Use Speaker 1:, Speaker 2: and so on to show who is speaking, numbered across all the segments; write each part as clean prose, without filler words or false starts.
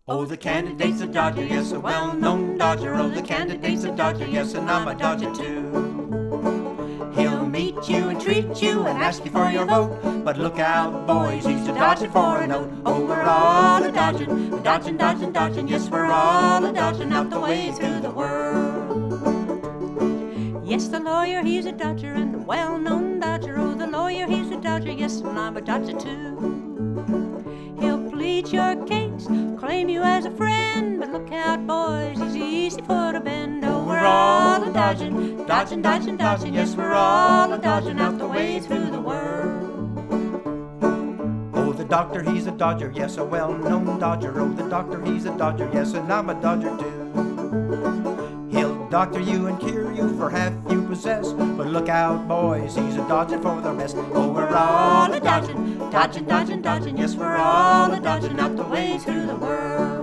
Speaker 1: Oh, the candidate's a Dodger, yes, a well-known Dodger. Oh, the candidate's a Dodger, yes, and I'm a Dodger too. He'll meet you and treat you and ask you for your vote, but look out, boys, he's a dodging for a note. Oh, we're all a dodging, dodging, dodging, dodging. Yes, we're all a dodging out the way through the world. Yes, the lawyer, he's a Dodger and a well-known Dodger. Oh, the lawyer, he's a Dodger, yes, and I'm a Dodger too. He'll plead your case, claim you as a friend, but look out, boys, he's easy for to bend. Oh, we're all a dodging, dodging, dodging, dodging. Yes, we're all a dodging out the way through the world. Oh, the doctor, he's a Dodger, yes, a well-known Dodger. Oh, the doctor, he's a Dodger, yes, and I'm a Dodger too. He'll doctor you and cure you for half you possess, but look out, boys, he's a dodging for the rest. Oh, we're all a dodging, dodging, dodging, dodging. Yes, we're all a dodging out the way through the world.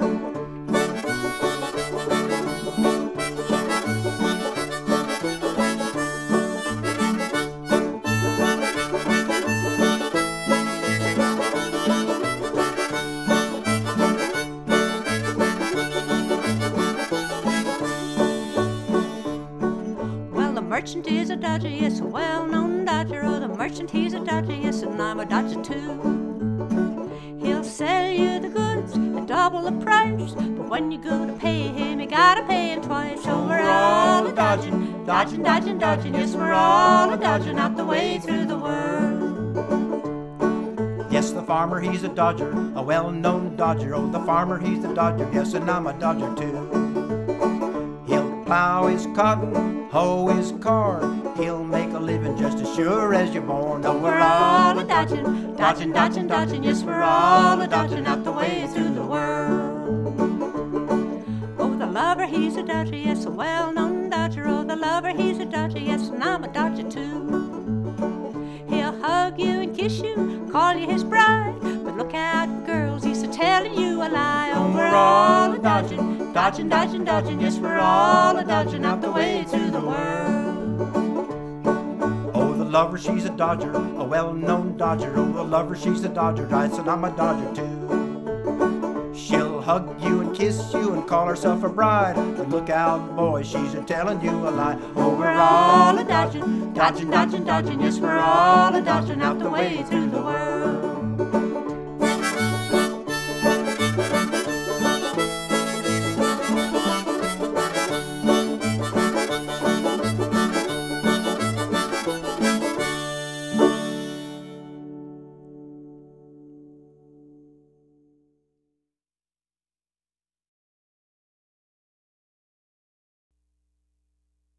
Speaker 1: Merchant is a Dodger, yes, a well-known Dodger. Oh, the merchant, he's a Dodger, yes, and I'm a Dodger too. He'll sell you the goods at double the price, but when you go to pay him, you gotta pay him twice. So we're all a dodging, dodging, dodging, dodging. Yes, we're all a dodging out the way through the world. Yes, the farmer, he's a Dodger, a well-known Dodger. Oh, the farmer, he's a Dodger, yes, and I'm a Dodger too. Plow his cotton, hoe his corn, he'll make a living just as sure as you're born. Oh, we're all a dodging, dodging, dodging, dodging. Yes, we're all a dodging out the way through the world. Oh, the lover, he's a Dodger, yes, a well-known Dodger. Oh, the lover, he's a Dodger, yes, and I'm a Dodger too. He'll hug you and kiss you, call you his bride, but look out, girls, he's a telling you a lie. Oh, we're all a dodging, dodging, dodging, dodging. Yes, we're all a dodging out the way through the world. Oh, the lover, she's a Dodger, a well-known Dodger. Oh, the lover, she's a Dodger, I said I'm a Dodger too. She'll hug you and kiss you and call herself a bride, but look out, boy, she's a telling you a lie. Oh, we're all a dodging, dodging, dodging, dodging. Yes, we're all a dodging out the way through the world.